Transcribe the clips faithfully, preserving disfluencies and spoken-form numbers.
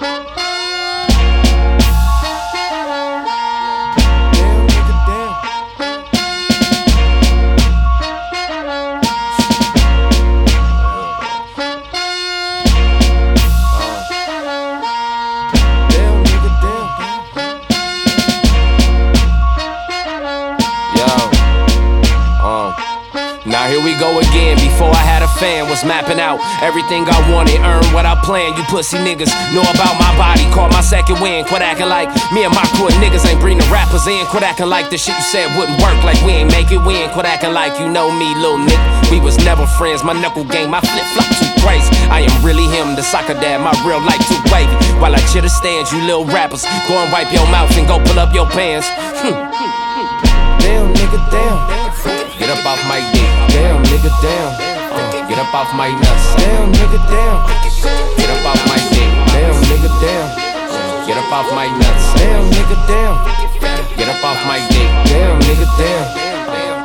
Now here we go again. Before I had a fan, was mapping out everything I wanted, earn what I planned. You pussy niggas know about my body, caught my second win. Quit acting like me and my crew of niggas ain't bring the rappers in. Quit acting like the shit you said wouldn't work, like we ain't make it win. Quit acting like you know me, little nigga. We was never friends, my knuckle game, my flip flop too crazy. I am really him, the soccer dad, my real life too wavy. While I chitter stands, you little rappers, go and wipe your mouth and go pull up your pants. Hmm. Damn nigga, damn. Get up off my dick. Damn nigga, damn. Uh, get up off my nuts. Damn nigga, damn. Get up off my dick. Damn nigga, damn. Uh, get up off my nuts. Damn nigga, damn. Get up off my dick. Damn nigga, damn.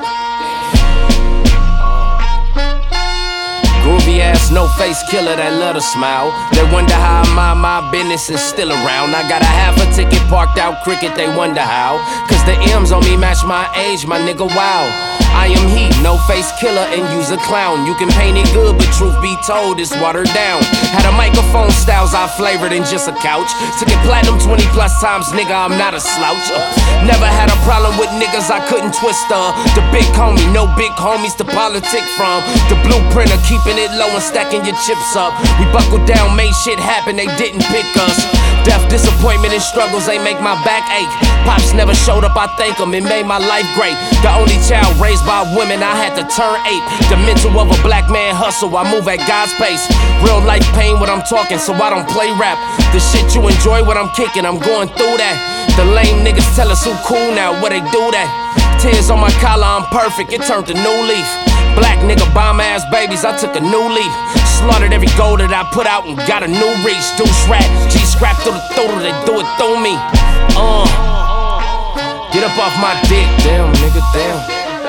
Groovy ass, no face killer that love to smile. They wonder how I mind my business and still around. I got a half a ticket parked out cricket, they wonder how. Cause the M's on me match my age, my nigga, wow. I am he, no face killer and use a clown. You can paint it good, but truth be told, it's watered down. Had a microphone styles I flavored in just a couch. Took it platinum twenty plus times, nigga, I'm not a slouch. uh, Never had a problem with niggas I couldn't twist uh The big homie, no big homies to politic from. The blueprint of keeping it low and stacking your chips up. We buckled down, made shit happen, they didn't pick us. Death, disappointment, and struggles, they make my back ache. Pops never showed up, I thank him, it made my life great. The only child raised by women, I had to turn eight. The mental of a black man hustle, I move at God's pace. Real life pain when I'm talking, so I don't play rap. The shit you enjoy when I'm kicking, I'm going through that. The lame niggas tell us who cool now, where they do that. Tears on my collar, I'm perfect, it turned to new leaf. Black nigga bomb ass babies, I took a new leaf. Slaughtered every goal that I put out and got a new reach. Deuce rat, G scrap through the throat, they do it through me. Uh, get up off my dick, damn nigga, damn.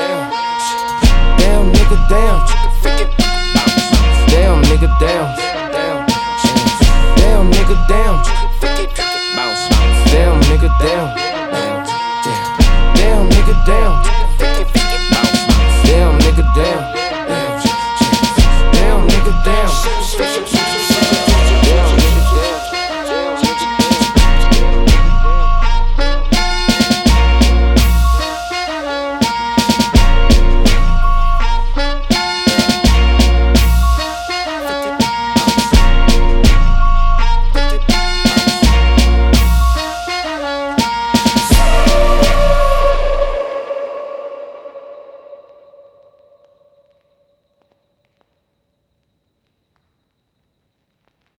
Damn nigga, damn. Damn nigga, damn. Damn nigga, damn. Damn nigga, damn. Damn nigga, damn.